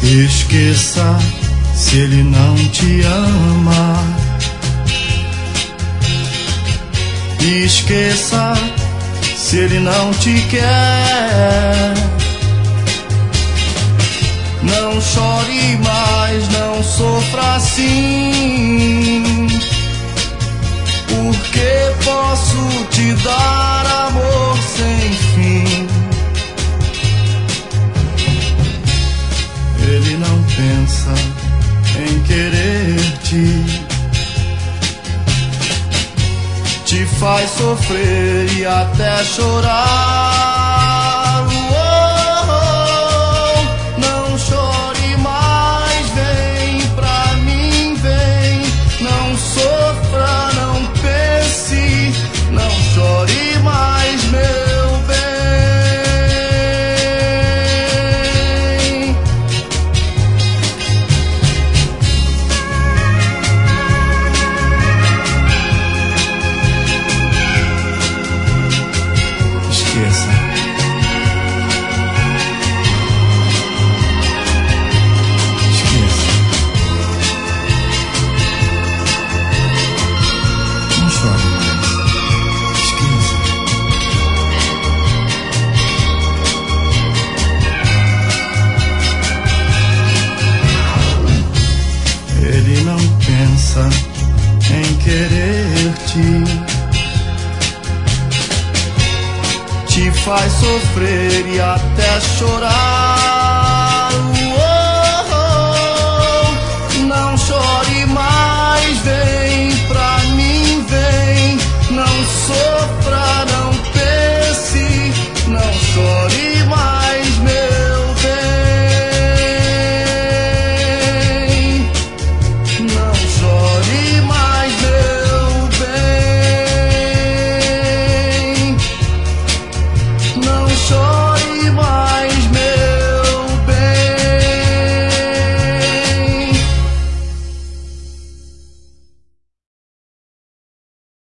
Esqueça se ele não te ama. Esqueça se ele não te quer. Não chore mais, não sofra assim, porque posso te dar amor sem fim. Ele não pensa em querer-te, te faz sofrer e até chorar. Não chore mais, vem pra mim, vem. Não sofra, não pense, não chore mais, meu bem. Esqueça. Não chore mais. Esqueça. Ele não pensa em querer-te, te faz sofrer e até chorar. Não chore mais, vem pra mim, vem. Não sofra, não pense, não chore mais.